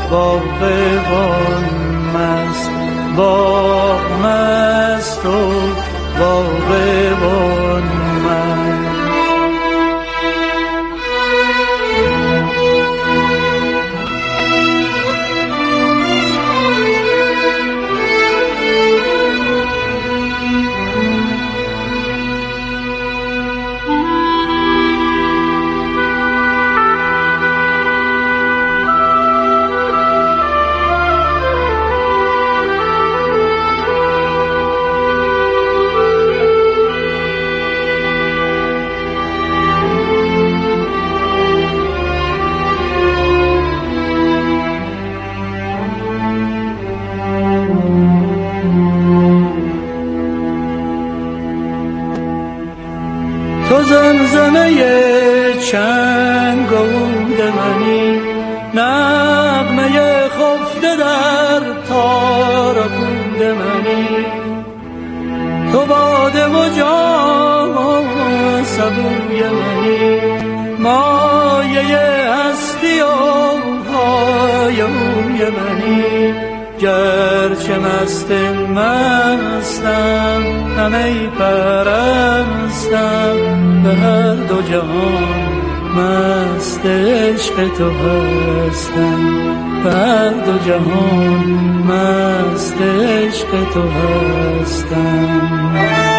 باغبان مست، باغ مست و باغبان مست. تو زمزمه چنگ عود منی، نغمه خفته در تار و پود منی. تو باده و جام و سبوی منی، مایه هستی و های اوی منی. گرچه مست مستم همه پرستم، به هر دو جهان مست عشق تو هستم. به هر دو جهان مست عشق تو هستم.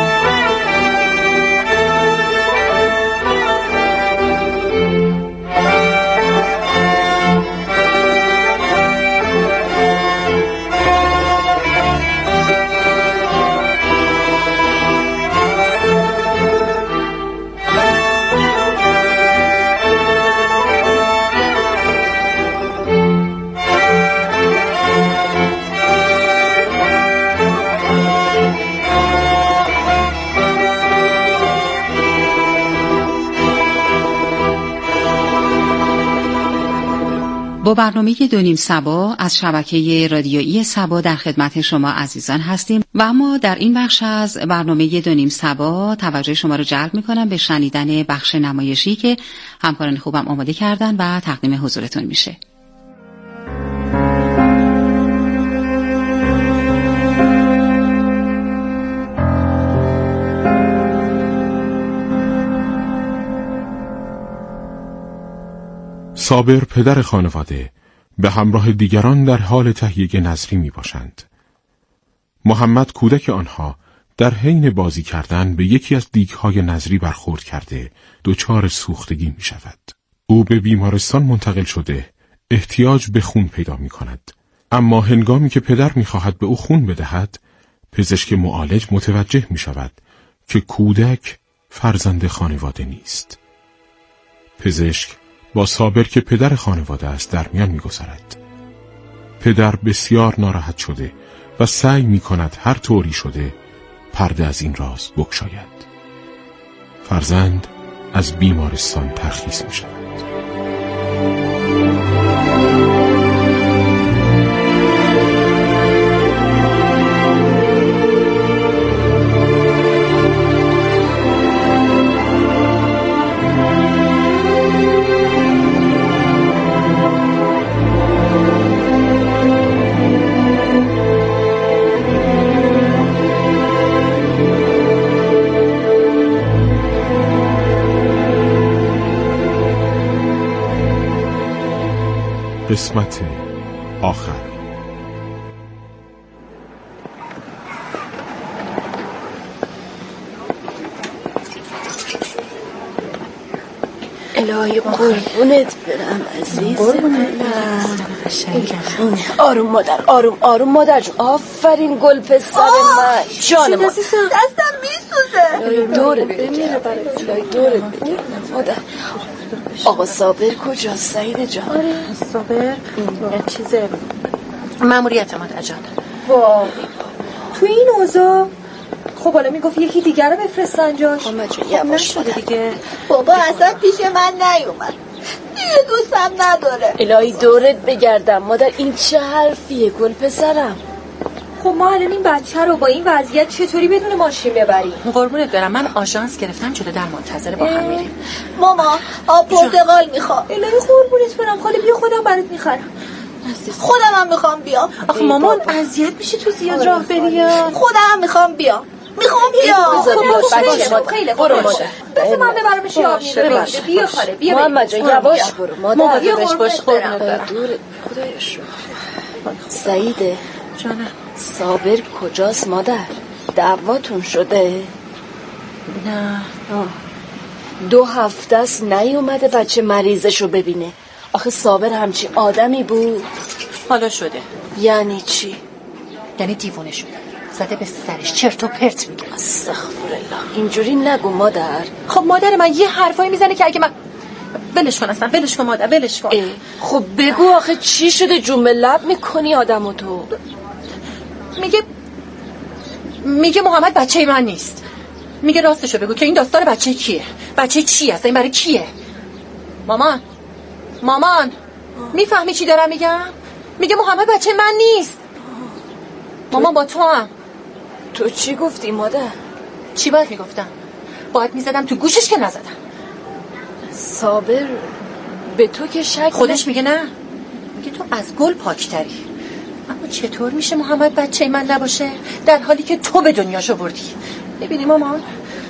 با برنامه دونیم صبا از شبکه رادیویی صبا در خدمت شما عزیزان هستیم و اما در این بخش از برنامه دونیم صبا توجه شما رو جلب می‌کنم به شنیدن بخش نمایشی که همکاران خوبم آماده کردن و تقدیم حضورتون میشه. صابر پدر خانواده به همراه دیگران در حال تهیه نظری می باشند. محمد کودک آنها در حین بازی کردن به یکی از دیگ‌های نظری برخورد کرده دچار سوختگی می شود. او به بیمارستان منتقل شده احتیاج به خون پیدا می کند. اما هنگامی که پدر می خواهد به او خون بدهد، پزشک معالج متوجه می شود که کودک فرزند خانواده نیست. پزشک با صابر که پدر خانواده است در میان می‌گذارد. پدر بسیار ناراحت شده و سعی می‌کند هر طوری شده پرده از این راز بگشاید. فرزند از بیمارستان ترخیص می‌شود. قسمت آخر. الهی قربونت برم عزیز دلم. آروم مادر، آروم مادر جون. آفرین گل پسر من. جان ما دستم میسوزه. دورت بگیرم مادر. آقا صابر کجاست سعید جان؟ صابر چیزه ماموریت مادر جان. وای تو این اوضاع خب حالا میگفت یکی دیگر رو بفرستن جاش. خب یواش شده دیگه. بابا اصلا پیش من نیومد، دیگه دوستم نداره. الهی دورت بگردم مادر. این چه حرفیه گل پسرم؟ خب ما الان این بچه رو با این وضعیت چطوری بدون ماشین ببریم؟ قربونت برم، من آژانس گرفتم جلو در منتظر با هم میریم. ماما آب پرتقال میخوام. الهی قربونت برم، خاله بیا خودم برات میخرم. خودم هم میخوام بیام. آخه مامان اذیت میشه تو زیاد راه بری. خودم هم میخوام بیام. خیلی برو مادر. بذار من ببرمش آبیه. بیا خاله بیا. محمد جان یواش برو مادر. یواش باش قربونت برم. دور خدایش رو. سعیده جانم. صابر کجاست مادر؟ دعواتون شده؟ نه 2 هفته است نیومده بچه مریضشو ببینه. آخه صابر همچی آدمی بود. حالا شده. یعنی چی؟ یعنی دیوونه شده، زده به سرش، چرت و پرت میگه. استغفرالله. اینجوری نگو مادر. خب مادر من یه حرفایی میزنه که اگه من ولش کن اصلا، ولش کن مادر، ولش کن. خب بگو آخه چی شده؟ جون به لب میکنی آدمو تو. میگه محمد بچه من نیست. میگه راستشو بگو که این داستان بچه کیه؟ بچه چی هست؟ این برای کیه؟ مامان میفهمی چی دارم میگم؟ میگه محمد بچه من نیست. مامان با تو هم. تو چی گفتی مادر؟ چی باید میگفتم؟ باید میزدم تو گوشش که نزدم. صابر به تو که شک خودش میگه نه، میگه تو از گل پاکتری. اما چطور میشه محمد بچه من نباشه در حالی که تو به دنیاشو بردی؟ ببینی مامان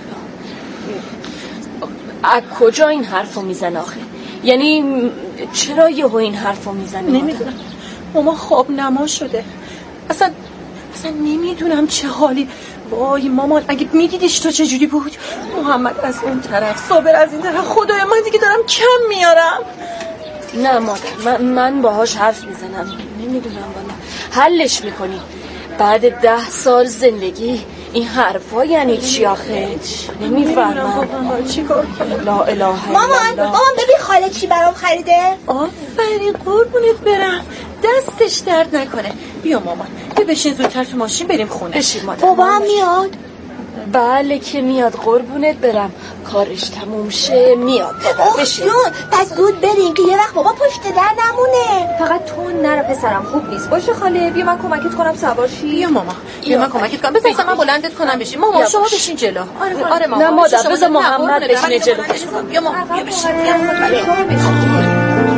از کجا این حرفو میزنه آخه؟ یعنی چرا یهو این حرفو میزنه؟ نمیدونم ماما خواب نما شده. اصلا نمیدونم چه حالی. وای مامان اگه میدیدیش تو چه جوری بود. محمد از اون طرف، صابر از این طرف. خدای من دیگه دارم کم میارم. نه مادر من باهاش حرف میزنم. نمیدونم والا حلش میکنی. بعد 10 سال زندگی این حرفا یعنی چی آخه؟ نمیفهمم. چیکار کنم؟ لا اله الا الله. مامان ببین خاله چی برام خریده. آفرین قربونت برم، دستش درد نکنه. بیا مامان بیا بشین زودتر تو ماشین بریم خونه. بشین مادر. بابا هم میاد؟ بله که میاد قربونت برم. کارش تموم شه میاد. بشین جون پس زود بریم که یه وقت بابا پشت در نمونه. فقط تو نرو پسرم، خوب نیست. باشه خاله بیا من کمکت کنم سوار شی. بیا ماما بیا من کمکت کنم. بذار من بلندت کنم بشین. ماما شما بشین جلو. آره ماما. نه مادر بذار محمد بشینه جلو. بیا ماما بیا بشین.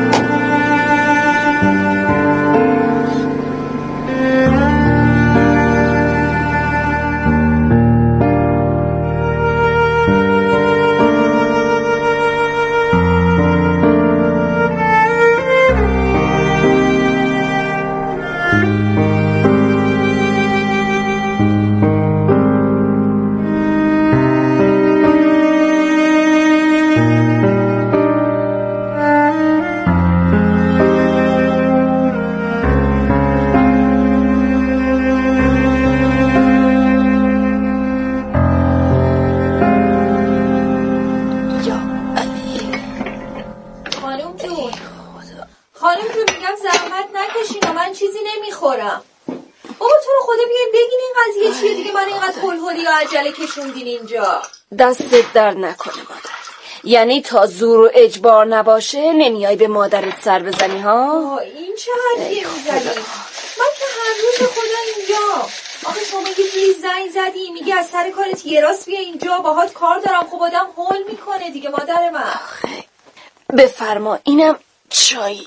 خانم جون میگم زحمت نکشین و من چیزی نمیخورم. بابا تو رو خدا بیاین بگین این قضیه چیه دیگه. من اینقدر هلهلی و عجله کشوندین اینجا. دستت در نکنه مادر. یعنی تا زور و اجبار نباشه نمیای به مادرت سر بزنی ها؟ این چه حرفیه میزنی؟ من که هر روز خدا اینجا. آخه شما یه جوری زنگ زدی میگی از سر کارت یه راست بیا اینجا باهات کار دارم. خب آدم هول میکنه دیگه مادر من. بفرما اینم چای.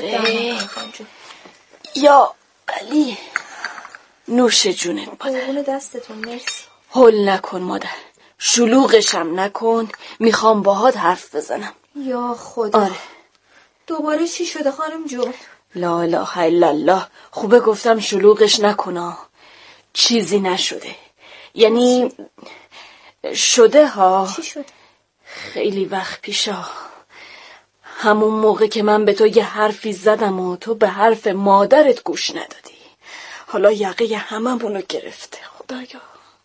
یا علی نوش جونت مادر. قربون دستتون مرسی. هول نکن مادر، شلوغشم نکن. میخوام باهات حرف بزنم. یا خدا. آره دوباره چی شده خانم جون؟ لا اله الا الله. خوبه گفتم شلوغش نکنا. چیزی نشده. یعنی شده ها. چی شده؟ خیلی وقت پیشا همون موقع که من به تو یه حرفی زدم و تو به حرف مادرت گوش ندادی. حالا یقه هممونو گرفته. خدایا.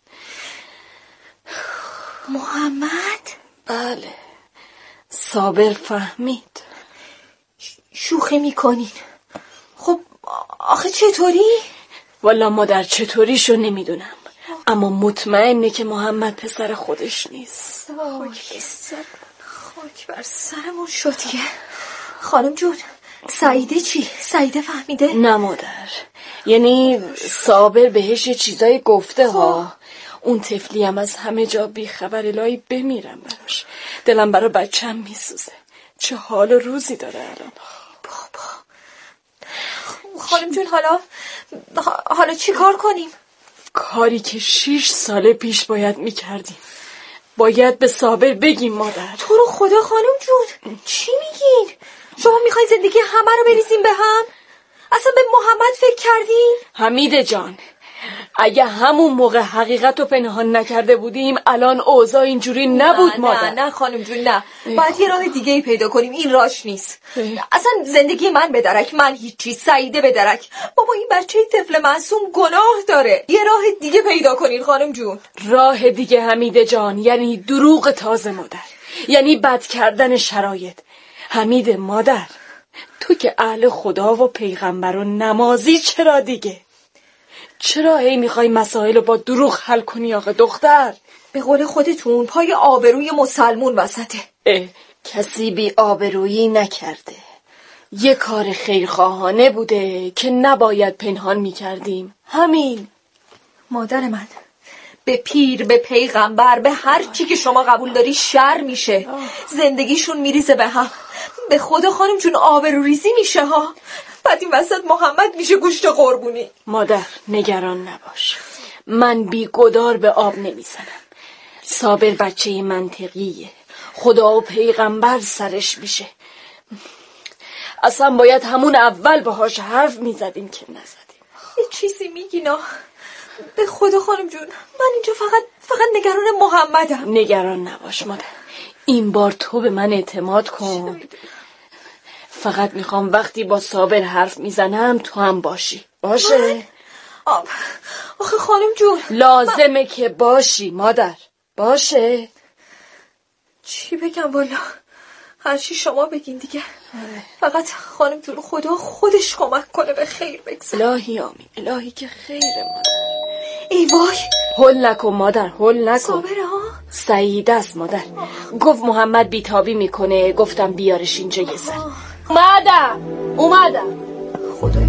محمد؟ بله صابر فهمید. شوخی میکنین؟ خب آخه چطوری؟ والا مادر چطوریشو نمیدونم، اما مطمئنه که محمد پسر خودش نیست. خاک بر سرمون شد دیگه. خانم جون سعیده چی؟ سعیده فهمیده؟ نه مادر، یعنی صابر بهش یه چیزای گفته ها. اون طفلی هم از همه جا بیخبر. الهی بمیرم براش. دلم برا بچم میسوزه. چه حال و روزی داره الان. بابا خانم جون حالا چی کار کنیم؟ کاری که 6 سال پیش باید میکردیم. باید به صابر بگیم مادر. تو رو خدا خانم جون چی میگین؟ شما میخواین زندگی همه رو بریزیم به هم؟ اصلا به محمد فکر کردین؟ حمیده جان، اگه همون موقع حقیقت رو پنهان نکرده بودیم الان اوضاع اینجوری نبود مادر. نه خانم جون نه، باید یه راه دیگه ای پیدا کنیم، این راش نیست. اصلا زندگی من به درک، من هیچی، سعیده به درک. بابا این بچه طفل معصوم گناه داره، یه راه دیگه پیدا کنین خانم جون. راه دیگه حمیده جان یعنی دروغ تازه مادر، یعنی بد کردن شرایط. حمیده مادر، تو که اهل خدا و پیغمبر و نمازی، چرا دیگه؟ چرا هی میخوای مسائل رو با دروغ حل کنی آقا دختر؟ به قول خودتون پای آبروی مسلمون وسطه. کسی بی آبرویی نکرده، یه کار خیرخواهانه بوده که نباید پنهان میکردیم، همین. مادر من به پیر، به پیغمبر، به هر چی که شما قبول داری شر میشه. زندگیشون میریزه به هم. به خدا خانم جون آبروریزی میشه ها. بعد این وسط محمد میشه گوشت قربونی. مادر نگران نباش، من بی گدار به آب نمیزنم. صابر بچه منطقیه، خدا و پیغمبر سرش میشه. اصلا باید همون اول باهاش حرف میزدیم که نزدیم. یه چیزی میگینا. به خدا خانم جون من اینجا فقط نگران محمدم. نگران نباش مادر، این بار تو به من اعتماد کن. فقط میخوام وقتی با صابر حرف میزنم تو هم باشی. باشه؟ آخه خانم جون لازمه که باشی مادر. باشه؟ چی بگم والا، هر چی شما بگین دیگه. فقط خانم جون خدا خودش کمک کنه به خیر بگذره. الهی آمین، الهی که خیره مادر. ای وای، هل نکن مادر، هل نکن. صابره ها؟ سعید است مادر، گفت محمد بیتابی میکنه، گفتم بیارش اینجا یه سر. اومدم. خدای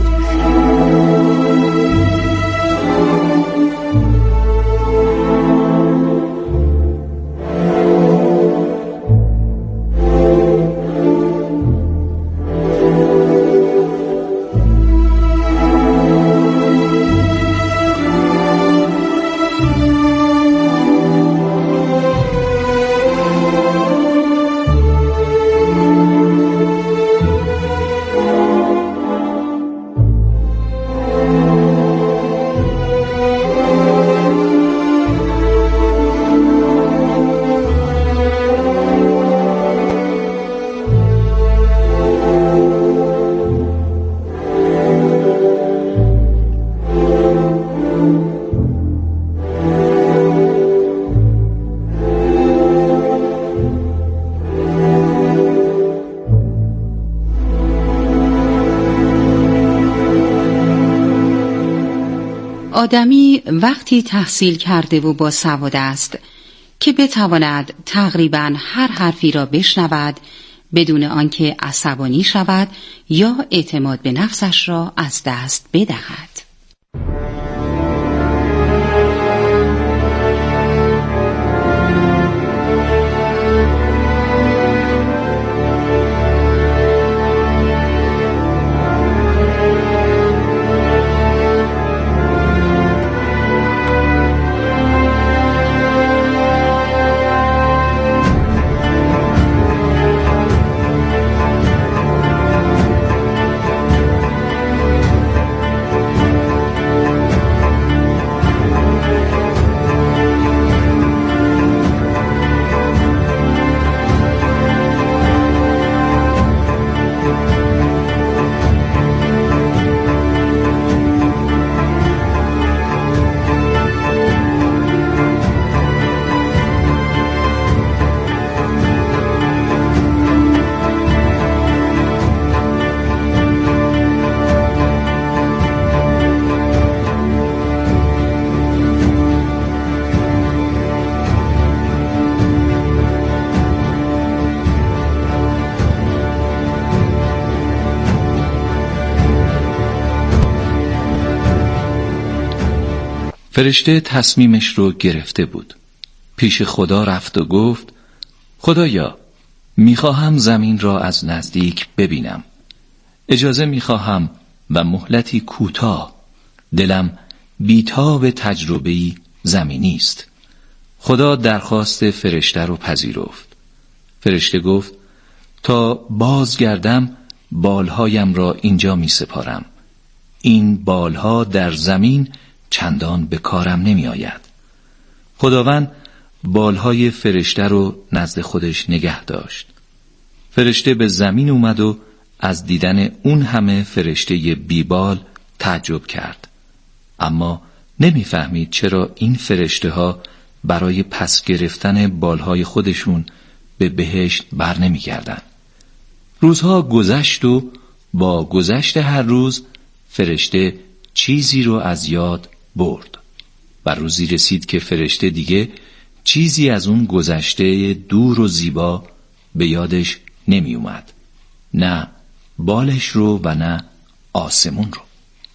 آدمی وقتی تحصیل کرده و با سواد است که بتواند تقریباً هر حرفی را بشنود بدون آنکه عصبانی شود یا اعتماد به نفسش را از دست بدهد. فرشته تصمیمش رو گرفته بود. پیش خدا رفت و گفت خدایا، میخواهم زمین را از نزدیک ببینم. اجازه میخواهم و مهلتی کوتاه. دلم بی‌تاب تجربه‌ای زمینی است. خدا درخواست فرشته رو پذیرفت. فرشته گفت تا بازگردم بالهایم را اینجا می سپارم. این بالها در زمین چندان به کارم نمی آید. خداوند بالهای فرشته رو نزد خودش نگه داشت. فرشته به زمین اومد و از دیدن اون همه فرشته بیبال تعجب کرد. اما نمیفهمید چرا این فرشته ها برای پس گرفتن بالهای خودشون به بهشت بر نمی گردن. روزها گذشت و با گذشت هر روز فرشته چیزی رو از یاد برد و روزی رسید که فرشته دیگه چیزی از اون گذشته دور و زیبا به یادش نمی اومد. نه بالش رو و نه آسمون رو.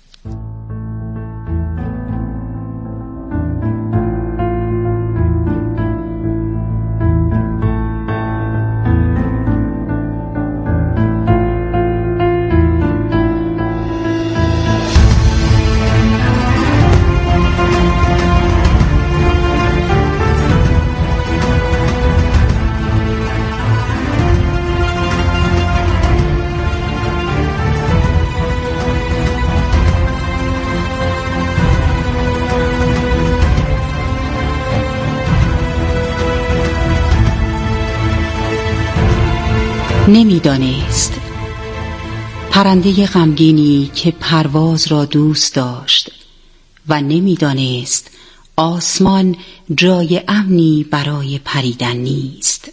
نمیدانست. پرنده غمگینی که پرواز را دوست داشت و نمیدانست آسمان جای امنی برای پریدن نیست.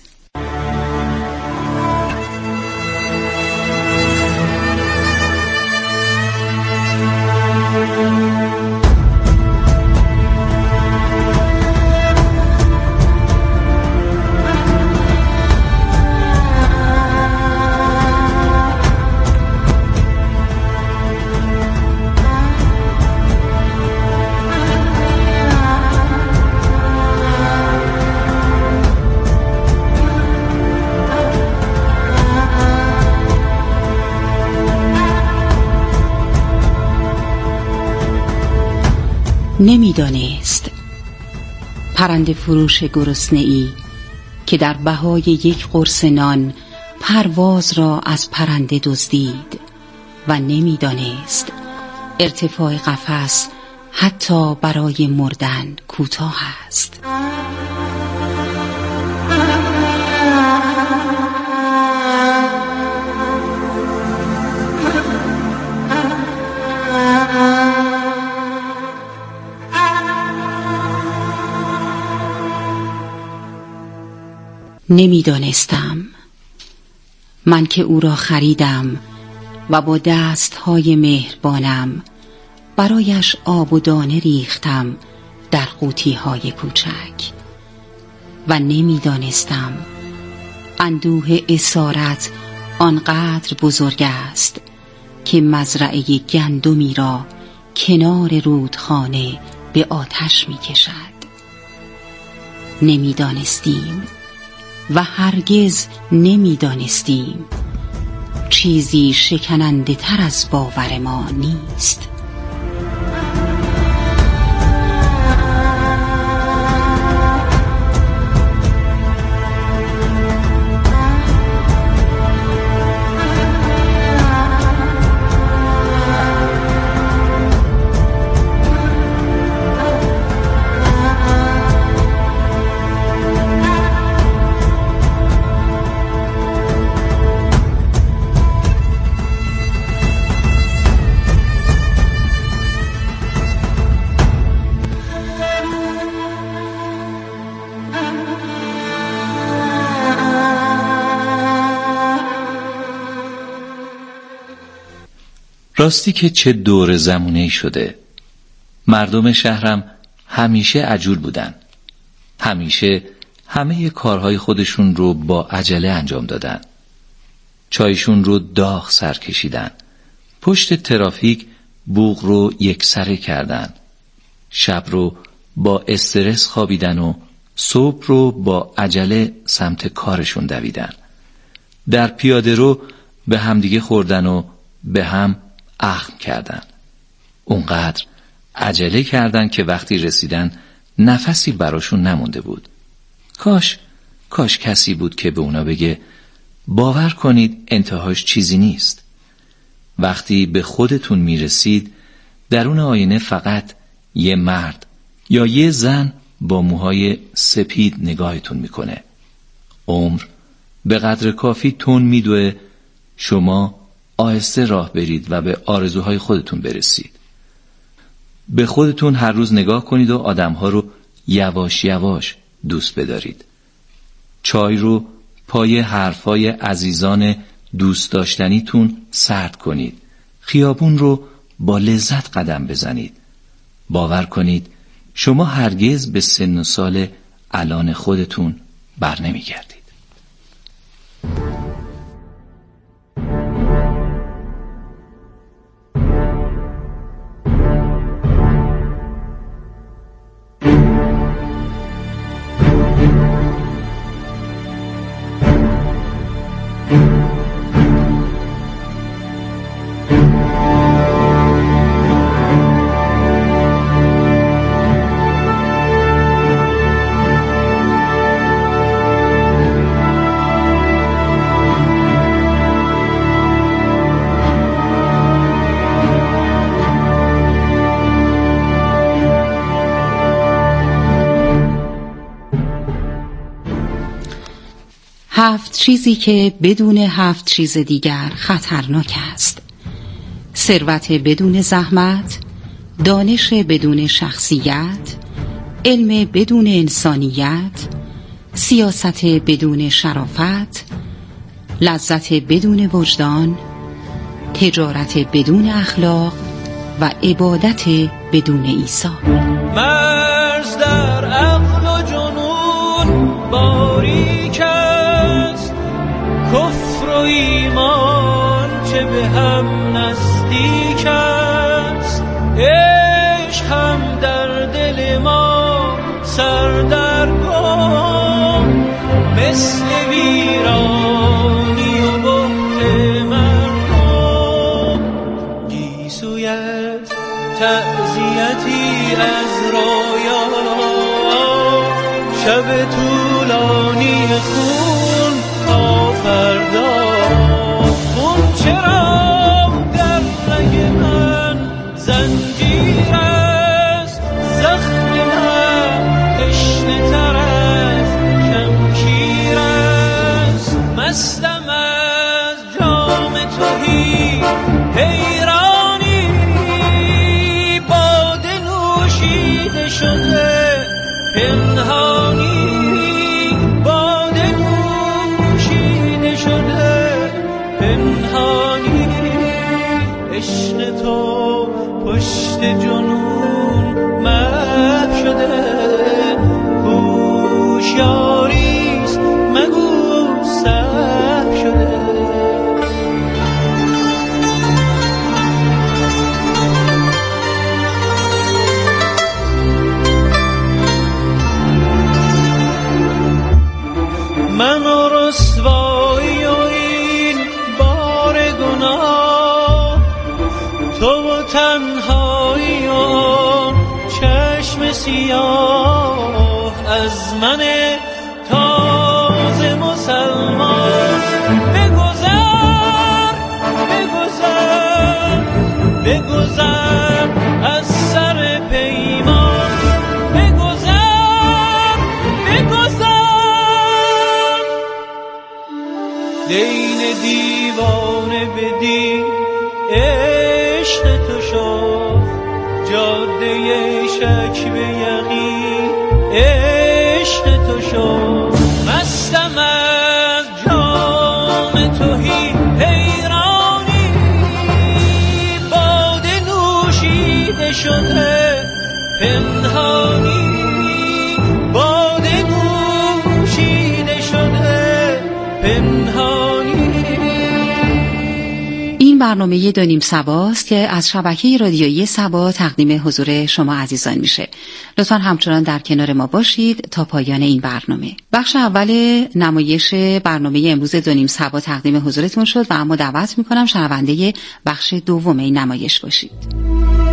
نمیدانست. پرنده فروش گرسنه‌ای که در بهای یک قرص نان پرواز را از پرنده دزدید و نمیدانست ارتفاع قفس حتی برای مردن کوتاه است. نمیدانستم. من که او را خریدم و با دستهای مهربانم برایش آب و دانه ریختم در قوطی‌های کوچک و نمیدانستم اندوه اسارت آنقدر بزرگ است که مزرعه گندمی را کنار رودخانه به آتش می‌کشد. نمیدانستیم و هرگز نمیدانستیم چیزی شکننده تر از باور ما نیست. راستی که چه دور زمونه‌ای شده. مردم شهرم همیشه عجول بودن. همیشه همه کارهای خودشون رو با عجله انجام دادن. چایشون رو داغ سر کشیدن. پشت ترافیک بوق رو یکسره کردن. شب رو با استرس خوابیدن و صبح رو با عجله سمت کارشون دویدن. در پیاده رو به همدیگه خوردن و به هم اخم کردند. اونقدر عجله کردند که وقتی رسیدن نفسی براشون نمونده بود. کاش کسی بود که به اونا بگه باور کنید انتهاش چیزی نیست. وقتی به خودتون میرسید درون آینه فقط یه مرد یا یه زن با موهای سپید نگاهتون میکنه. عمر به قدر کافی تون میدوه، شما آهسته راه برید و به آرزوهای خودتون برسید. به خودتون هر روز نگاه کنید و آدمها رو یواش یواش دوست بدارید. چای رو پای حرفای عزیزان دوست داشتنیتون سرد کنید. خیابون رو با لذت قدم بزنید. باور کنید شما هرگز به سن و سال الان خودتون بر نمیگردید. هفت چیزی که بدون 7 چیز دیگر خطرناک است: ثروت بدون زحمت، دانش بدون شخصیت، علم بدون انسانیت، سیاست بدون شرافت، لذت بدون وجدان، تجارت بدون اخلاق و عبادت بدون عیسی. مرز در عقل و جنون باریک است، کفر و ایمان چه به هم نزدیک است. عشق هم در دل ما سردرگم، مثل ویرانی و بهت مردم. گیسویت تعزیتی از رویا، شب طولانی خون تا فردا. خون چرا در رگ من زنجیر است، زخم من تشنه تر از شمشیر است. مستم از جام تهی حیرانی، باده نوشیده شده پنهانی، باده نوشیده شده پنهانی. عشق تو پشت جنون محو شده، هوشیاریست مگو سهو شده. من و رسوایی و این بار گناه، تو و تنهایی و چشم سیاه. از من تازه مسلمان بگذر، بگذر، بگذر از سر پیمان. بگذر، بگذر. دین دیوانه بدی عشق تو شد، جاده شک به یقین عشق تو شد. مستم از جام تهی حیرانی، باده نوشیده شده پنهانی، باده نوشیده شده پنهانی. این برنامه 2 نیم سباست که از شبکه رادیویی سبا تقدیم حضور شما عزیزان میشه. لطفاً همچنان در کنار ما باشید تا پایان این برنامه. بخش اول نمایش برنامه امروز 2 نیم سبا تقدیم حضورتون شد و اما دعوت میکنم شنونده بخش دوم این نمایش باشید.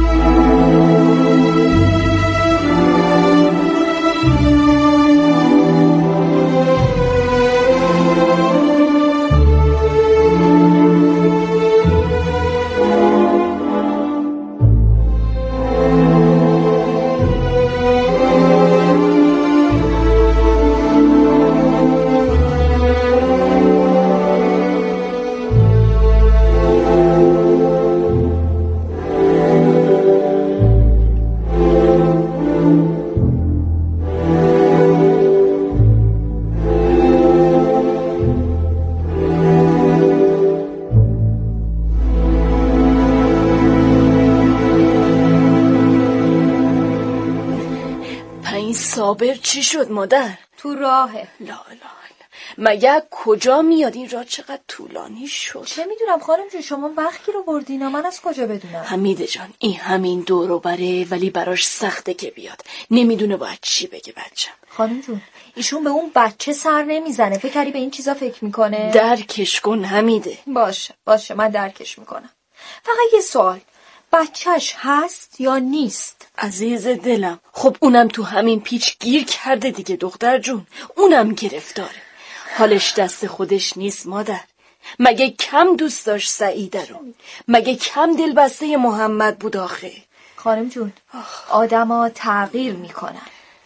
صابر چی شد مادر؟ تو راهه. لا مگه کجا میاد؟ این راه چقدر طولانی شد. چه میدونم خانم جون، شما وقتی رو بردین من از کجا بدونم؟ حمیده جان این همین دور و بره، ولی براش سخته که بیاد، نمیدونه باید چی بگه بچم. خانم جون ایشون به اون بچه سر نمیزنه، فکر کردی به این چیزا فکر میکنه؟ درکش کن حمیده. باشه من درکش میکنم. فقط یه سوال، بچهش هست یا نیست؟ عزیز دلم خب اونم تو همین پیچ گیر کرده دیگه دختر جون، اونم گرفتاره، حالش دست خودش نیست مادر. مگه کم دوست داشت سعیده رو؟ مگه کم دلبسته محمد بود آخه؟ خانم جون آدما تغییر میکنن.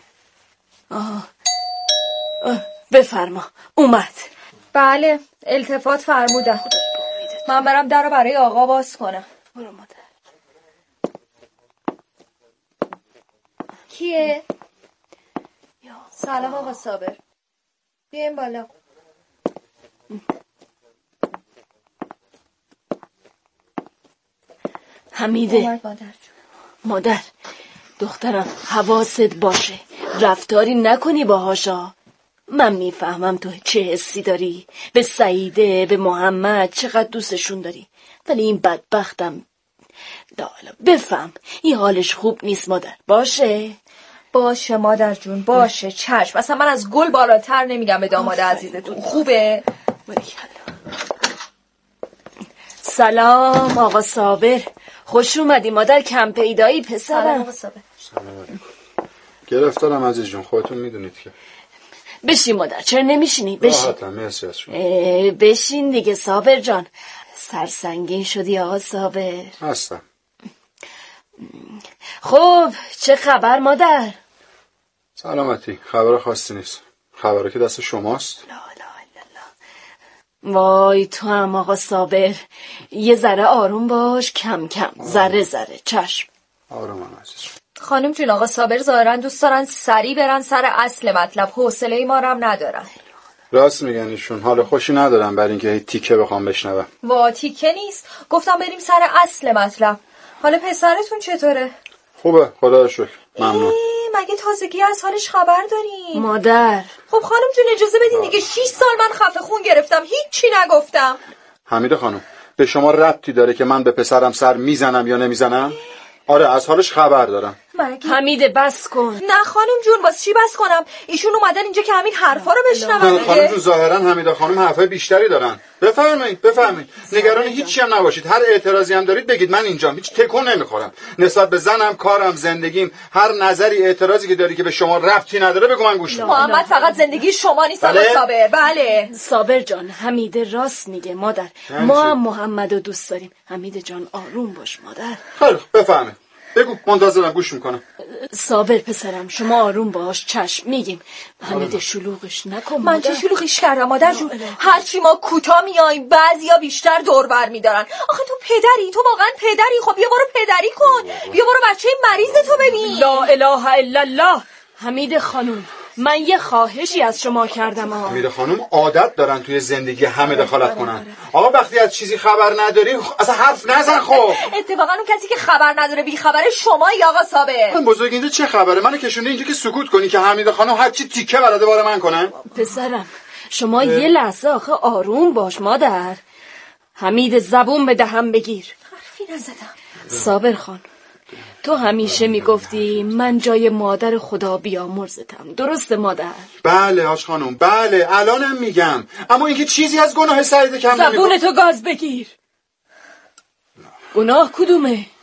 بفرما. اومد. بله التفات فرمودن. من برم در رو برای آقا باز کنم. برو مادر. کیه؟ سلام آقا صابر، بیاین بالا. حمیده. مادر دخترم حواست باشه رفتاری نکنی باهاشا. من میفهمم تو چه حسی داری به سعیده، به محمد، چقدر دوستشون داری، ولی این بدبختم بفهم این حالش خوب نیست مادر. باشه مادر جون باشه چشم. اصلا من از گل بالاتر نمیگم به داماد عزیزتون. خوبه؟ سلام آقا صابر، خوش اومدی مادر، کم پیدایی پسرم. سلام آقا صابر. گرفتارم عزیز جون، خودتون میدونید که. بشین مادر، چرا نمیشینی؟ بشین. راحتم، مرسی از شما. بشین دیگه صابر جان. سرسنگین شدی آقا صابر؟ هستم. خب چه خبر مادر؟ سلامتی، خبر خاصی نیست. خبره که دست شماست. وای تو هم آقا صابر، یه ذره آروم باش، کم کم، ذره ذره. چشم. آرومم عزیز. خانم جون آقا صابر ظاهرا دوست دارن سریع برن سر اصل مطلب، حوصله ما رو هم ندارن. راست میگن ایشون، حال خوشی ندارم برای اینکه هیچ تیکه بخوام بشنوم. وا تیکه نیست، گفتم بریم سر اصل مطلب. حالا پسرتون چطوره؟ خوبه خدا رو شکر، ممنون. مگه تازگی از حالش خبر دارین؟ مادر خب خانم جون اجازه بدین دیگه، 6 سال من خفه خون گرفتم هیچی نگفتم. حمیده خانم به شما ربطی داره که من به پسرم سر میزنم یا نمیزنم؟ آره از حالش خبر دارم. حمیده بس کن. نه خانم جون واسه چی بس کنم؟ ایشون اومدن اینجا که همین حرفا رو بشنون. خانم جون ظاهرا حمیده خانم حرفای بیشتری دارن. بفرمایید نگران هیچی هم نباشید، هر اعتراضی هم دارید بگید، من اینجام، هیچ تکون نمیخورم نسبت به زنم، کارم، زندگیم. هر نظری اعتراضی که داری که به شما ربطی نداره بگو، من گوش میدم. محمد فقط زندگی شما نیست آقا صابر. بله صابر جان، حمیده راست میگه مادر، ما هم محمدو دوست داریم. حمیده جان آروم باش مادر. خیلی بفرمایید بگو، منتظرم، گوش میکنم. صابر پسرم شما آروم باش، چشم میگیم. حمیده شلوغش نکن. من چه شلوغش کردم مادر جون؟ هرچی ما کوتاه میایم بعضیا بیشتر دور بر میدارن. آخه تو پدری، تو واقعا پدری، خب بیا برو پدری کن، بیا برو بچه مریض تو ببین. لا اله الا الله. حمیده خانوم من یه خواهشی از شما کردم. حمیده خانم عادت دارن توی زندگی همه دخالت کنن. آقا وقتی از چیزی خبر نداری اصلا حرف نزن. خب اتفاقا اون کسی که خبر نداره بی خبره شمایی آقا صابر. من بزرگ اینجا چه خبره؟ منو کشونده اینجا که سکوت کنی که حمیده خانم هر چی تیکه بلده باره من کنن. پسرم شما یه لحظه آخه آروم باش مادر. حمید زبون به دهم بگیر. حرفی نزدم. صابر خان، تو همیشه میگفتی من جای مادر خدا بیامرزتم، درسته مادر؟ بله حاج خانم، بله الانم میگم، اما اینکه چیزی از گناه سعید کم زبون تو گاز بگیر. گناه کدومه؟